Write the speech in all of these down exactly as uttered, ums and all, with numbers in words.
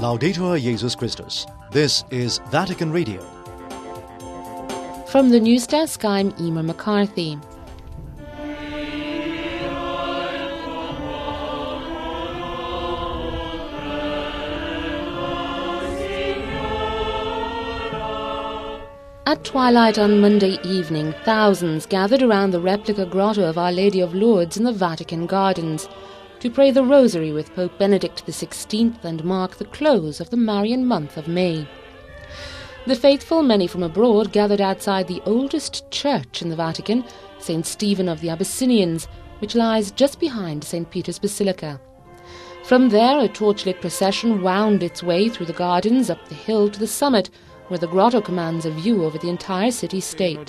Laudetur Jesus Christus. This is Vatican Radio. From the news desk, I'm Emer McCarthy. At twilight on Monday evening, thousands gathered around the replica grotto of Our Lady of Lourdes in the Vatican Gardens to pray the Rosary with Pope Benedict the sixteenth and mark the close of the Marian month of May. The faithful, many from abroad, gathered outside the oldest church in the Vatican, Saint Stephen of the Abyssinians, which lies just behind Saint Peter's Basilica. From there, a torchlit procession wound its way through the gardens up the hill to the summit, where the grotto commands a view over the entire city-state.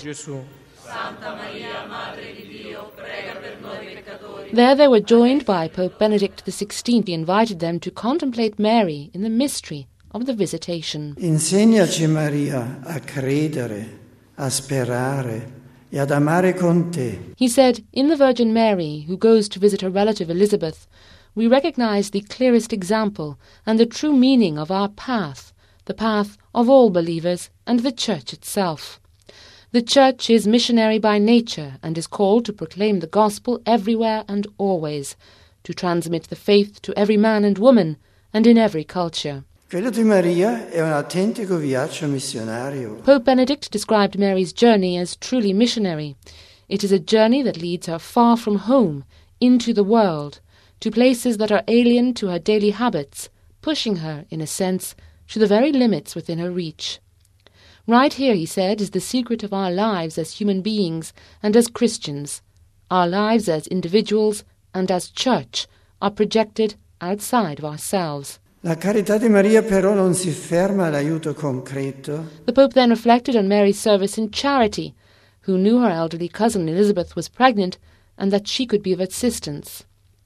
There they were joined by Pope Benedict the sixteenth. He invited them to contemplate Mary in the mystery of the Visitation. Insegnaci, Maria, a credere, a sperare, e ad amare con te. He said, in the Virgin Mary, who goes to visit her relative Elizabeth, we recognize the clearest example and the true meaning of our path, the path of all believers and the Church itself. The Church is missionary by nature and is called to proclaim the gospel everywhere and always, to transmit the faith to every man and woman and in every culture. Quello di Maria è un autentico viaggio missionario. Pope Benedict described Mary's journey as truly missionary. It is a journey that leads her far from home, into the world, to places that are alien to her daily habits, pushing her, in a sense, to the very limits within her reach. Right here, he said, is the secret of our lives as human beings and as Christians. Our lives as individuals and as Church are projected outside of ourselves. La carità di Maria però non si ferma all'aiuto concreto. The Pope then reflected on Mary's service in charity, who knew her elderly cousin Elizabeth was pregnant and that she could be of assistance.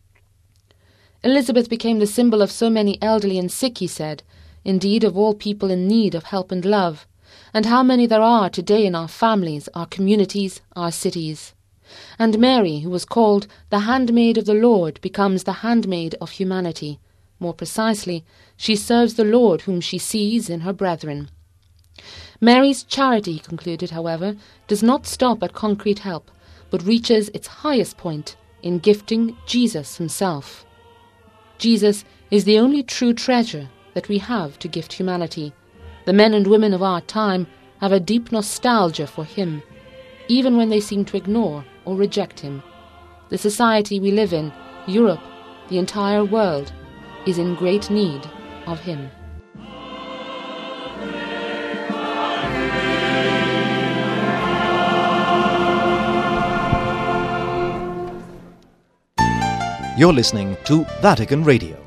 Elizabeth became the symbol of so many elderly and sick, he said, indeed of all people in need of help and love, and how many there are today in our families, our communities, our cities. And Mary, who was called the handmaid of the Lord, becomes the handmaid of humanity. More precisely, she serves the Lord whom she sees in her brethren. Mary's charity, he concluded, however, does not stop at concrete help, but reaches its highest point in gifting Jesus himself. Jesus is the only true treasure that we have to gift humanity. The men and women of our time have a deep nostalgia for him, even when they seem to ignore or reject him. The society we live in, Europe, the entire world, is in great need of him. You're listening to Vatican Radio.